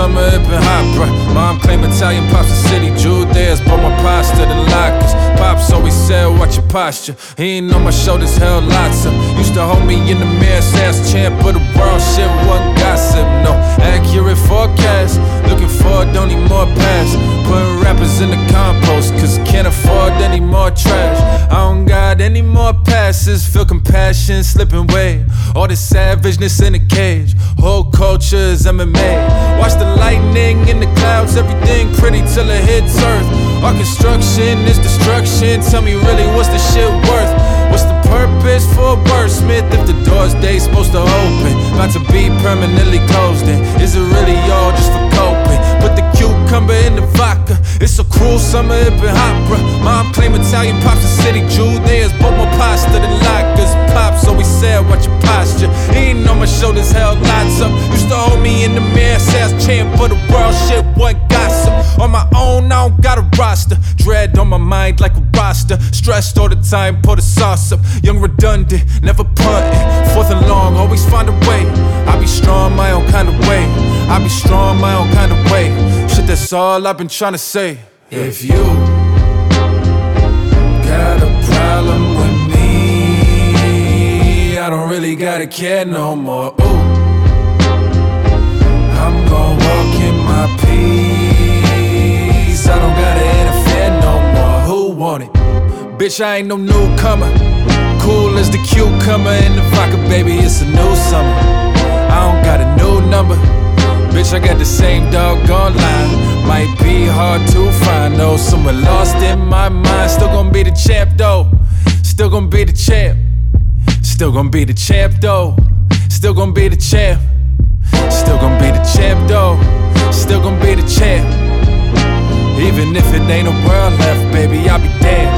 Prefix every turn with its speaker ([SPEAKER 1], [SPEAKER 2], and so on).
[SPEAKER 1] summer, it been hot, bruh. Mom claim Italian, pops the city Jew. There's but more pasta than lockers. Pops always said, watch your posture. He ain't on my shoulders, held lots of. Used to hold me in the mirror, say I was champ of the world. Shit wasn't gossip, no accurate forecast. Looking forward, don't need more past. Putting rappers in the compost, cause can't afford any more trash. I don't got any more passes. Feel compassion slipping away. All this savageness in the cage. Whole culture is MMA. Watch the lightning in the clouds. Everything pretty till it hits earth. Our construction is destruction. Tell me really, what's the shit worth? What's the purpose for a wordsmith if the doors they supposed to open? About to be permanently closed in. Is it really all just for coping? Put the cucumber in the vodka. It's a cruel summer, it been hot, bruh. Mom claim Italian, pops the city Jew. There's but more pasta than lockers. Pops always said, watch your posture. He ain't on my shoulders, held lots up. Used to hold me in the mirror, say I was champ for the world. Shit wasn't gossip. On my own, I don't got a roster. Dread on my mind like a roster. Stressed all the time, pour the sauce up. Young redundant, never punting. Fourth and long, always find a way. I be strong my own kind of way. I be strong my own kind of way. Shit, that's all I've been trying to say. If you got a problem with me, I don't really gotta care no more. Ooh, I'm gon' walk in my peace. I don't gotta interfere no more. Who want it? Bitch, I ain't no newcomer. Cool as the cucumber in the vodka, baby, it's a new summer. I don't got a new number. Bitch, I got the same doggone line. Might be hard to find, though. Somewhere lost in my mind. Still gonna be the champ, though. Still gonna be the champ. Still gonna be the champ, though. Still gonna be the champ. Still gonna be the champ, though. Still gonna be the champ. Even if it ain't a world left, baby, I'll be damned.